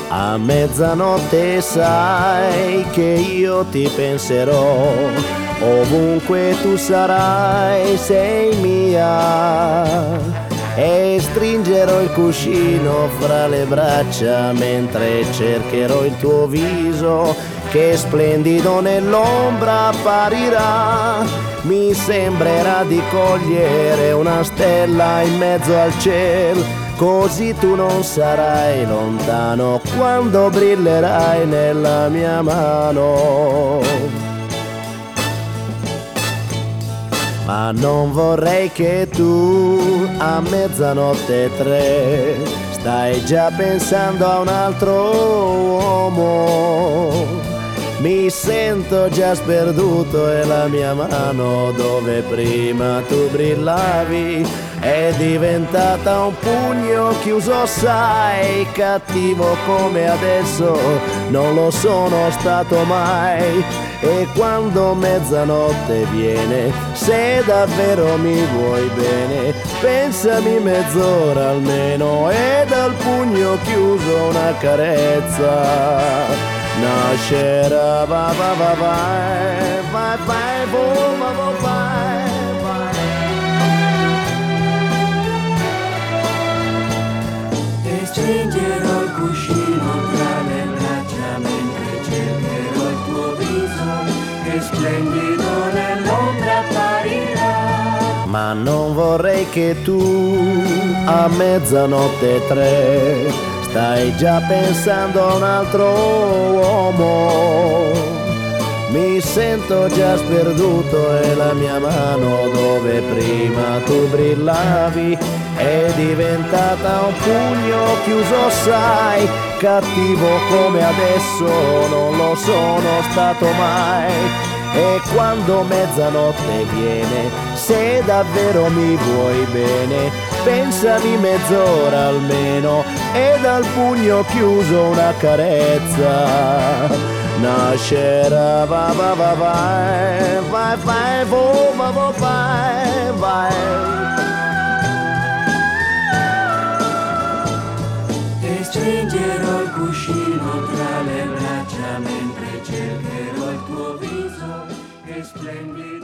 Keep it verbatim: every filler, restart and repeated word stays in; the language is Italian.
A mezzanotte sai che io ti penserò, ovunque tu sarai sei mia. E stringerò il cuscino fra le braccia mentre cercherò il tuo viso che splendido nell'ombra apparirà. Mi sembrerà di cogliere una stella in mezzo al cielo, così tu non sarai lontano quando brillerai nella mia mano. Ma non vorrei che tu a mezzanotte e tre stai già pensando a un altro uomo. Mi sento già sperduto e la mia mano dove prima tu brillavi è diventata un pugno chiuso, sai, cattivo come adesso non lo sono stato mai. E quando mezzanotte viene, se davvero mi vuoi bene, pensami mezz'ora almeno e dal pugno chiuso una carezza nascerà. Va va va vai, vai vai, vo va va vai, vai. E stringerò il cuscino tra le braccia mentre cercherò il tuo viso che splendido nell'ombra apparirà. Ma non vorrei che tu a mezzanotte e tre stai già pensando a un altro uomo. Mi sento già sperduto e la mia mano dove prima tu brillavi è diventata un pugno chiuso, sai, cattivo come adesso non lo sono stato mai. E quando mezzanotte viene, se davvero mi vuoi bene, pensami mezz'ora almeno e dal pugno chiuso una carezza nascerà. Va va va vai, vai vai, vo va va vai, vai. E stringerò il cuscino tra le braccia mentre cercherò il tuo viso che splendido